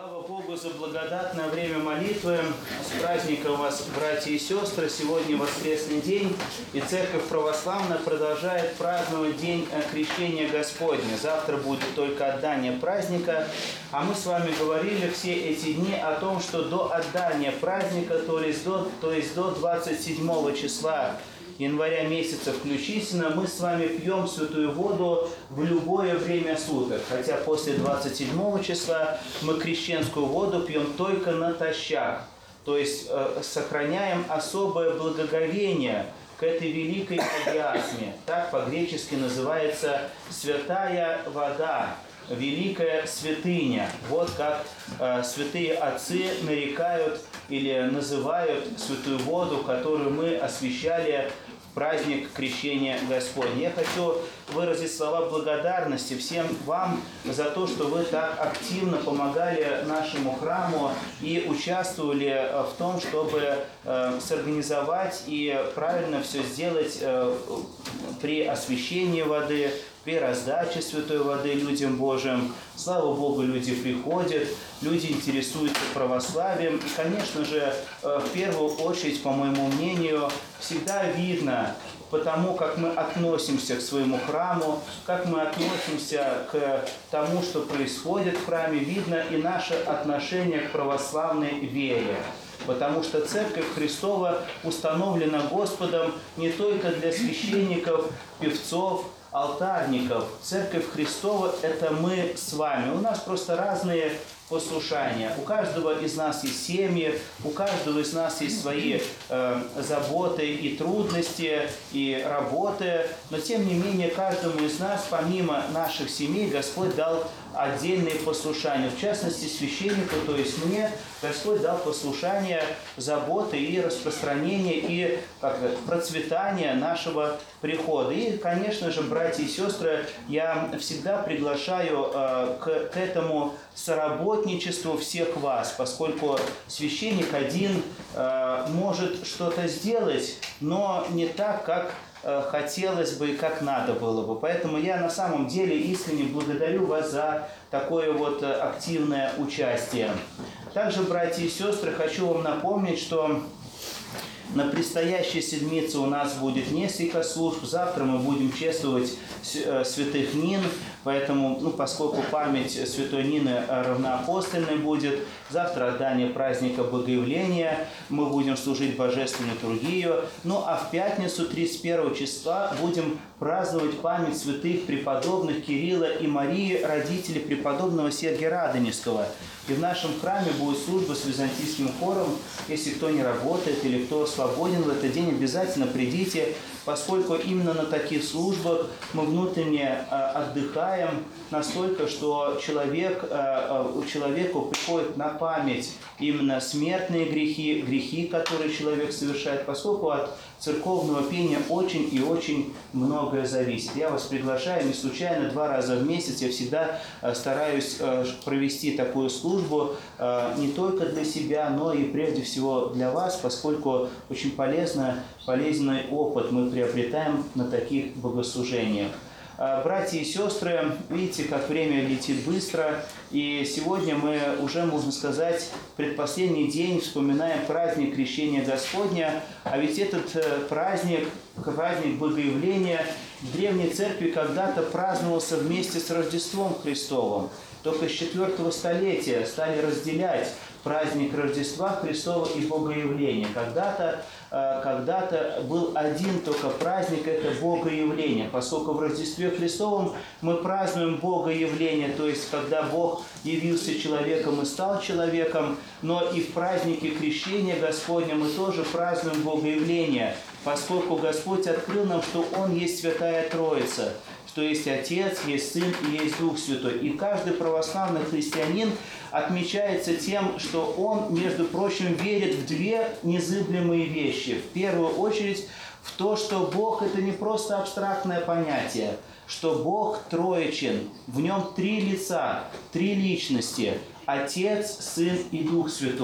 Слава Богу за благодатное время молитвы. С праздником вас, братья и сестры. Сегодня воскресный день, и Церковь Православная продолжает праздновать День Крещения Господня. Завтра будет только отдание праздника. А мы с вами говорили все эти дни о том, что до отдания праздника, то есть до 27 числа января месяца включительно, мы с вами пьем святую воду в любое время суток. Хотя после 27 числа мы крещенскую воду пьем только натощак. То есть сохраняем особое благоговение к этой великой агиасме. Так по-гречески называется святая вода, великая святыня. Вот как святые отцы нарекают или называют святую воду, которую мы освящали в праздник Крещения Господня. Я хочу выразить слова благодарности всем вам за то, что вы так активно помогали нашему храму и участвовали в том, чтобы сорганизовать и правильно все сделать при освящении воды, при раздаче святой воды людям Божьим. Слава Богу, люди приходят, люди интересуются православием. И, конечно же, в первую очередь, по моему мнению, всегда видно, потому как мы относимся к своему храму, как мы относимся к тому, что происходит в храме, видно и наше отношение к православной вере. Потому что Церковь Христова установлена Господом не только для священников, певцов, алтарников. Церковь Христова – это мы с вами. У нас просто разные послушания. У каждого из нас есть семьи, у каждого из нас есть свои заботы и трудности, и работы. Но, тем не менее, каждому из нас, помимо наших семей, Господь дал отдельные послушания. В частности, священнику, то есть мне, Господь дал послушание, заботы и распространение, и процветание нашего прихода. И, конечно же, братья и сестры, я всегда приглашаю к этому соработничеству всех вас, поскольку священник один может что-то сделать, но не так, как хотелось бы и как надо было бы. Поэтому я на самом деле искренне благодарю вас за такое вот активное участие. Также, братья и сестры, хочу вам напомнить, что на предстоящей седмице у нас будет несколько служб. Завтра мы будем чествовать святых Нин, поэтому, поскольку память святой Нины равноапостольной будет, завтра отдание праздника Богоявления, мы будем служить божественную литургию. А в пятницу, 31 числа, будем праздновать память святых преподобных Кирилла и Марии, родителей преподобного Сергия Радонежского. И в нашем храме будет служба с византийским хором. Если кто не работает или кто свободен в этот день, обязательно придите, поскольку именно на таких службах мы внутренне отдыхаем настолько, что человеку приходит на память именно смертные грехи, которые человек совершает, поскольку от церковного пения очень и очень многое зависит. Я вас приглашаю, не случайно, 2 раза в месяц я всегда стараюсь провести такую службу не только для себя, но и прежде всего для вас, поскольку очень полезный опыт мы приобретаем на таких богослужениях. Братья и сестры, видите, как время летит быстро, и сегодня мы уже, можно сказать, предпоследний день вспоминаем праздник Крещения Господня, а ведь этот праздник Богоявления в Древней Церкви когда-то праздновался вместе с Рождеством Христовым. Только с 4 столетия стали разделять праздник Рождества Христова и Богоявления. Когда-то был один только праздник – это Богоявление, поскольку в Рождестве Христовом мы празднуем Богоявление, то есть когда Бог явился человеком и стал человеком, но и в празднике Крещения Господня мы тоже празднуем Богоявление, поскольку Господь открыл нам, что Он есть Святая Троица, что есть Отец, есть Сын и есть Дух Святой. И каждый православный христианин отмечается тем, что он, между прочим, верит в 2 незыблемые вещи. В первую очередь в то, что Бог – это не просто абстрактное понятие, что Бог троичен, в Нем 3 лица, 3 личности – Отец, Сын и Дух Святой.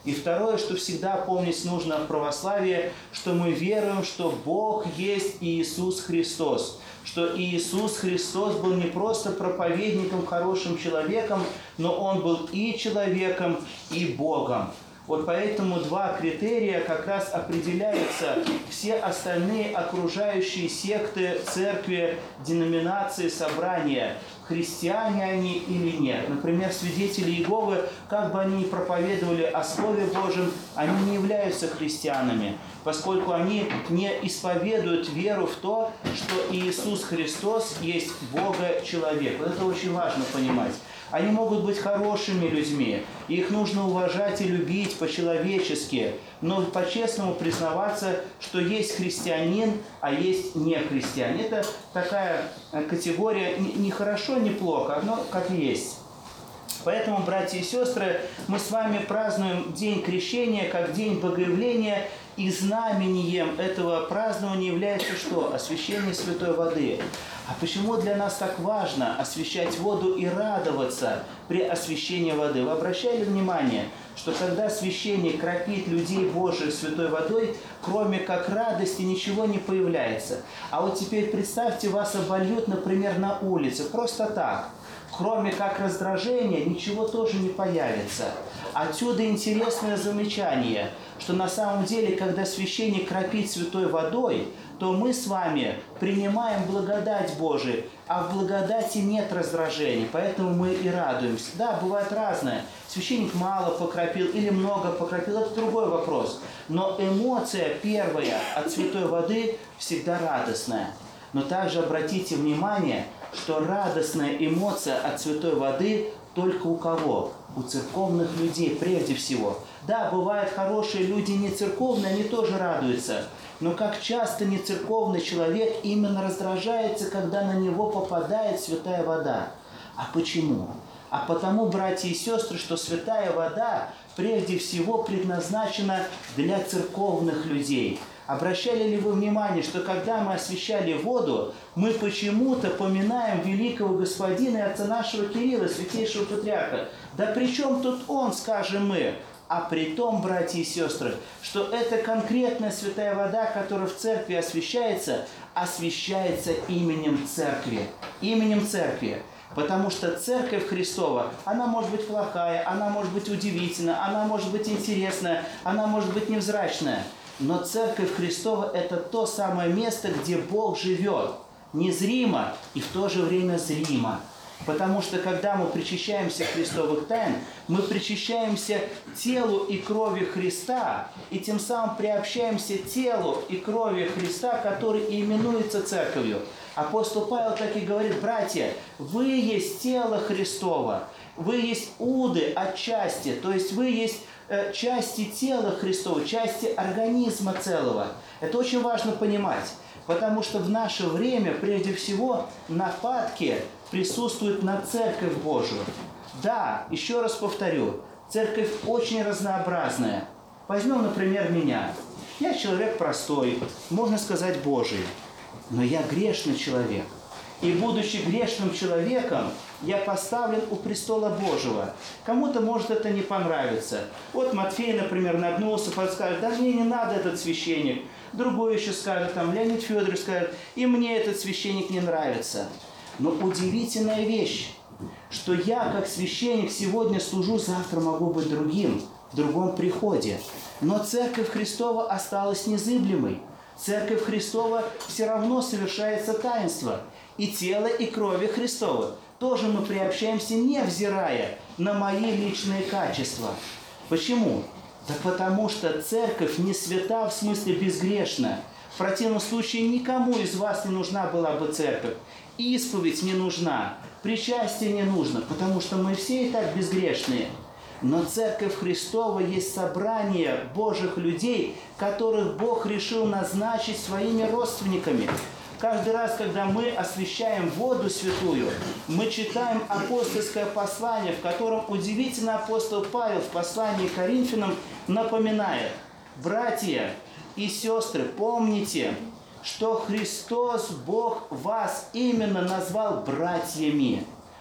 И второе, что всегда помнить нужно в православии, что мы веруем, что Бог есть Иисус Христос. Что Иисус Христос был не просто проповедником, хорошим человеком, но Он был и человеком, и Богом. Вот поэтому два критерия как раз определяются все остальные окружающие секты, церкви, деноминации, собрания. Христиане они или нет. Например, свидетели Иеговы, как бы они ни проповедовали о Слове Божьем, они не являются христианами, поскольку они не исповедуют веру в то, что Иисус Христос есть Бога-человек. Вот это очень важно понимать. Они могут быть хорошими людьми, их нужно уважать и любить по-человечески, но по-честному признаваться, что есть христианин, а есть не христианин. Это такая категория не хорошо, не плохо, но как есть. Поэтому, братья и сестры, мы с вами празднуем День Крещения как День Богоявления, и знамением этого празднования является что? Освящение святой воды. А почему для нас так важно освящать воду и радоваться при освящении воды? Вы обращали внимание, что когда священник кропит людей Божьих святой водой, кроме как радости ничего не появляется. А вот теперь представьте, вас обольют, например, на улице, просто так. Кроме как раздражения, ничего тоже не появится. Отсюда интересное замечание, что на самом деле, когда священник кропит святой водой, то мы с вами принимаем благодать Божию, а в благодати нет раздражений, поэтому мы и радуемся. Да, бывает разное. Священник мало покропил или много покропил, это другой вопрос. Но эмоция первая от святой воды всегда радостная. Но также обратите внимание, что радостная эмоция от святой воды только у кого? У церковных людей прежде всего. Да, бывают хорошие люди не церковные, они тоже радуются. Но как часто нецерковный человек именно раздражается, когда на него попадает святая вода. А почему? А потому, братья и сестры, что святая вода прежде всего предназначена для церковных людей. Обращали ли вы внимание, что когда мы освящали воду, мы почему-то поминаем великого господина и отца нашего Кирилла, святейшего патриарха? Да при чем тут он, скажем мы? А при том, братья и сестры, что эта конкретная святая вода, которая в церкви освящается, освящается именем церкви. Именем церкви. Потому что Церковь Христова, она может быть плохая, она может быть удивительная, она может быть интересная, она может быть невзрачная. Но Церковь Христова – это то самое место, где Бог живет. Незримо и в то же время зримо. Потому что, когда мы причащаемся Христовых тайн, мы причащаемся телу и крови Христа, и тем самым приобщаемся телу и крови Христа, который и именуется Церковью. Апостол Павел так и говорит: братья, вы есть тело Христово, вы есть уды отчасти, то есть вы есть части тела Христова, части организма целого. Это очень важно понимать, потому что в наше время, прежде всего, нападки присутствуют на Церковь Божию. Да, еще раз повторю, Церковь очень разнообразная. Возьмем, например, меня. Я человек простой, можно сказать, Божий, но я грешный человек. И будучи грешным человеком, я поставлен у престола Божьего. Кому-то может это не понравиться. Вот Матфей, например, нагнулся, подскажет: да мне не надо этот священник. Другой еще скажет, там Леонид Федорович скажет: и мне этот священник не нравится. Но удивительная вещь, что я как священник сегодня служу, завтра могу быть другим, в другом приходе. Но Церковь Христова осталась незыблемой. Церковь Христова все равно совершается таинство. И тело, и крови Христова. Тоже мы приобщаемся, невзирая на мои личные качества. Почему? Да потому что Церковь не свята, в смысле безгрешна. В противном случае никому из вас не нужна была бы Церковь. Исповедь не нужна, причастие не нужно, потому что мы все и так безгрешные. Но Церковь Христова есть собрание Божьих людей, которых Бог решил назначить своими родственниками. Каждый раз, когда мы освящаем воду святую, мы читаем апостольское послание, в котором удивительно апостол Павел в послании к Коринфянам напоминает: братья и сестры, помните, что Христос, Бог, вас именно назвал братьями.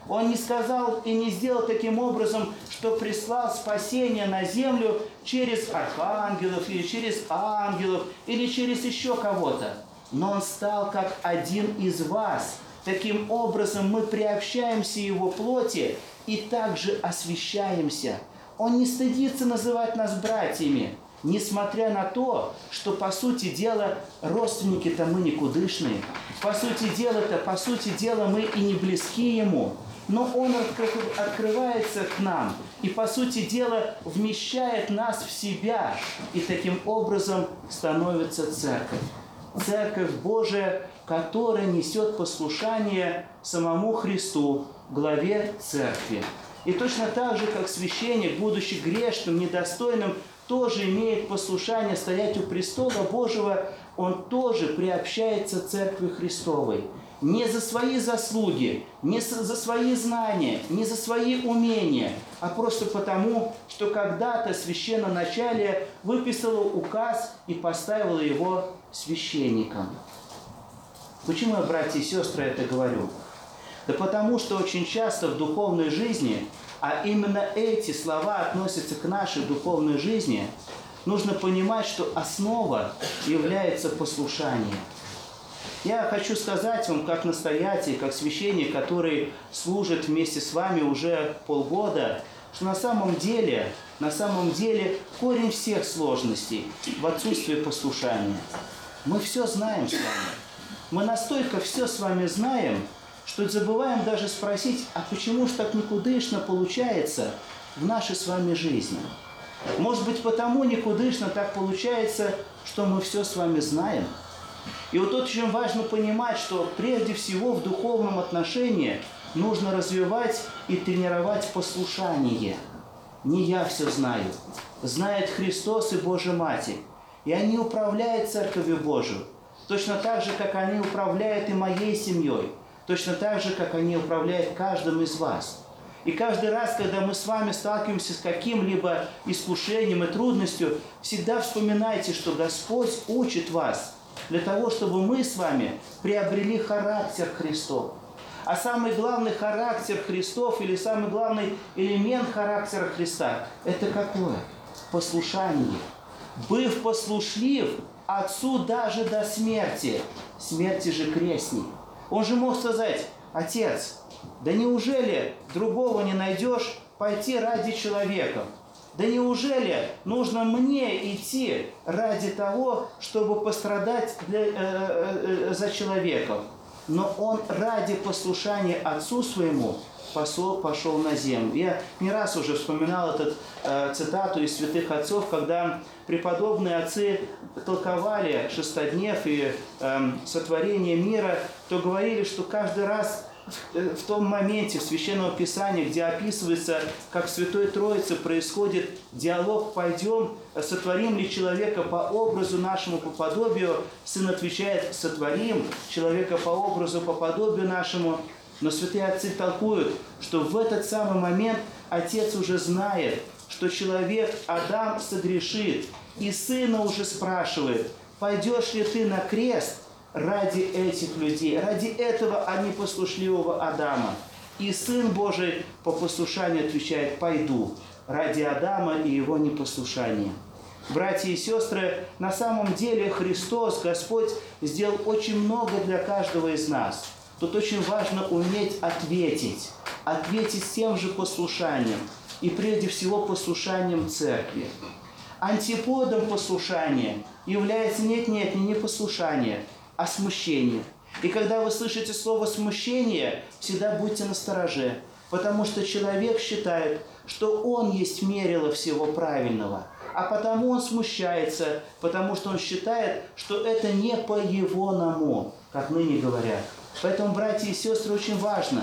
Он не сказал и не сделал таким образом, что прислал спасение на землю через архангелов, или через ангелов, или через еще кого-то. Но Он стал как один из вас. Таким образом мы приобщаемся Его плоти и также освящаемся. Он не стыдится называть нас братьями, несмотря на то, что, по сути дела, родственники-то мы никудышные. По сути дела, мы и не близки Ему. Но Он открывается к нам и, по сути дела, вмещает нас в себя. И таким образом становится церковь. Церковь Божия, которая несет послушание самому Христу, главе церкви. И точно так же, как священник, будучи грешным, недостойным, тоже имеет послушание стоять у престола Божьего, он тоже приобщается к Церкви Христовой. Не за свои заслуги, не за свои знания, не за свои умения, а просто потому, что когда-то священноначалие выписало указ и поставило его священником. Почему я, братья и сестры, это говорю? Да потому что очень часто в духовной жизни, а именно эти слова относятся к нашей духовной жизни, нужно понимать, что основа является послушание. Я хочу сказать вам, как настоятель, как священник, который служит вместе с вами уже полгода, что на самом деле корень всех сложностей в отсутствии послушания. Мы все знаем с вами. Мы настолько все с вами знаем, что забываем даже спросить, а почему же так никудышно получается в нашей с вами жизни? Может быть, потому никудышно так получается, что мы все с вами знаем? И вот тут очень важно понимать, что прежде всего в духовном отношении нужно развивать и тренировать послушание. Не я все знаю. Знает Христос и Божья Матерь. И они управляют Церковью Божию. Точно так же, как они управляют и моей семьей. Точно так же, как они управляют каждым из вас. И каждый раз, когда мы с вами сталкиваемся с каким-либо искушением и трудностью, всегда вспоминайте, что Господь учит вас для того, чтобы мы с вами приобрели характер Христов. А самый главный характер Христов или самый главный элемент характера Христа – это какое? Послушание. «Быв послушлив Отцу даже до смерти, смерти же крестней». Он же мог сказать: «Отец, да неужели другого не найдешь пойти ради человека? Да неужели нужно мне идти ради того, чтобы пострадать за человека?» Но он ради послушания Отцу своему пошел на землю. Я не раз уже вспоминал эту цитату из святых отцов, когда преподобные отцы толковали шестоднев и сотворение мира, то говорили, что каждый раз в том моменте в Священном Писании, где описывается, как в Святой Троице происходит диалог «Пойдем, сотворим ли человека по образу нашему, по подобию?» Сын отвечает: «Сотворим человека по образу, по подобию нашему». Но святые отцы толкуют, что в этот самый момент Отец уже знает, что человек, Адам, согрешит. И Сына уже спрашивает: «Пойдешь ли ты на крест ради этих людей, ради этого непослушливого Адама?» И Сын Божий по послушанию отвечает: «Пойду ради Адама и его непослушания». Братья и сестры, на самом деле Христос, Господь, сделал очень много для каждого из нас. Тут очень важно уметь ответить с тем же послушанием, и прежде всего послушанием Церкви. Антиподом послушания является не непослушание, а смущение. И когда вы слышите слово «смущение», всегда будьте настороже, потому что человек считает, что он есть мерило всего правильного, а потому он смущается, потому что он считает, что это не по-егоному, как ныне говорят. Поэтому, братья и сестры, очень важно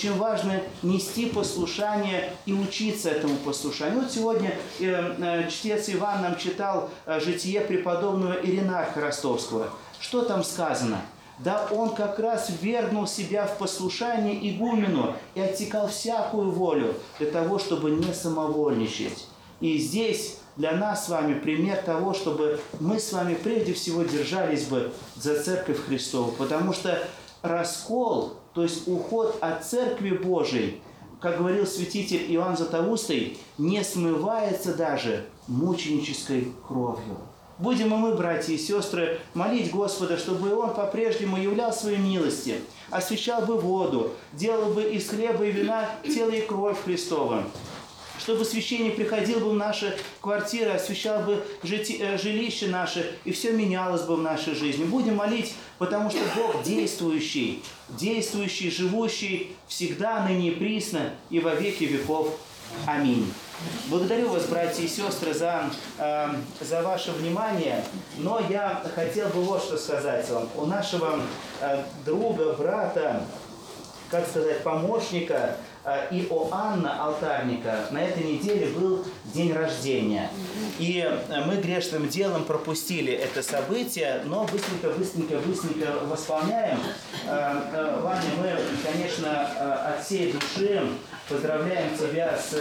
нести послушание и учиться этому послушанию. Вот сегодня чтец Иван нам читал житие преподобного Иринаха Ростовского. Что там сказано? Да он как раз ввергнул себя в послушание игумену и оттекал всякую волю для того, чтобы не самовольничать. И здесь для нас с вами пример того, чтобы мы с вами прежде всего держались бы за Церковь Христову, потому что раскол, то есть уход от Церкви Божией, как говорил святитель Иоанн Златоустый, не смывается даже мученической кровью. Будем и мы, братья и сестры, молить Господа, чтобы Он по-прежнему являл свои милости, освящал бы воду, делал бы из хлеба и вина тело и кровь Христова, чтобы священник приходил бы в наши квартиры, освящал бы жилище наше, и все менялось бы в нашей жизни. Будем молить, потому что Бог действующий, живущий всегда, ныне и присно, и во веки веков. Аминь. Благодарю вас, братья и сестры, за ваше внимание, но я хотел бы вот что сказать вам. У нашего друга, брата, как сказать, помощника Иоанна Алтарника на этой неделе был день рождения. И мы грешным делом пропустили это событие, но быстренько восполняем. Ваня, мы, конечно, от всей души поздравляем тебя с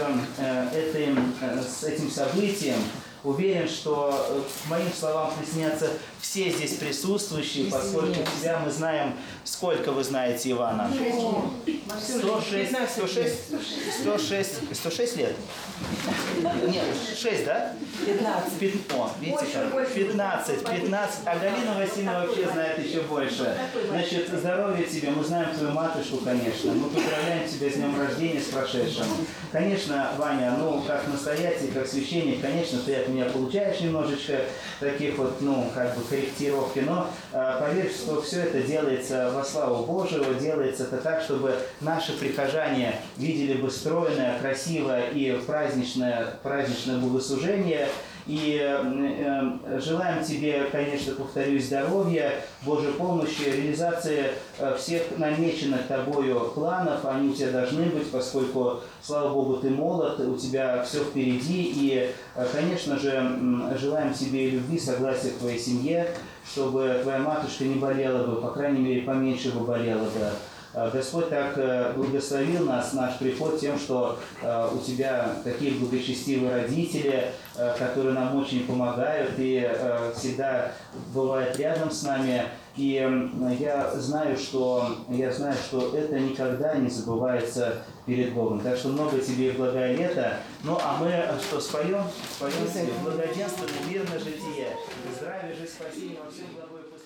этим событием. Уверен, что к моим словам приснятся все здесь присутствующие, поскольку тебя мы знаем, сколько вы знаете Ивана? 106 лет? Нет, 6, да? 15. Видите как? 15. А Галина Васильевна вообще знает еще больше. Значит, здоровья тебе, мы знаем твою матушку, конечно. Мы поздравляем тебя с днем рождения, с прошедшим. Конечно, Ваня, как настоятель, как священник, конечно, ты от меня получаешь немножечко таких вот, корректировки, но поверь, что все это делается во славу Божию, делается это так, чтобы наши прихожане видели бы стройное, красивое и праздничное богослужение. И желаем тебе, конечно, повторюсь, здоровья, Божьей помощи, реализации всех намеченных тобою планов. Они у тебя должны быть, поскольку, слава Богу, ты молод, у тебя все впереди. И, конечно же, желаем тебе любви, согласия к твоей семье, чтобы твоя матушка не болела бы, по крайней мере, поменьше бы болела бы. Господь так благословил нас, наш приход, тем, что у тебя такие благочестивые родители, которые нам очень помогают и всегда бывают рядом с нами. И я знаю, что это никогда не забывается перед Богом. Так что много тебе благое лето. Ну, а мы что, споем? Споем себе благоденствие, мирное житие, здравие, жизнь, спасение во всем благое.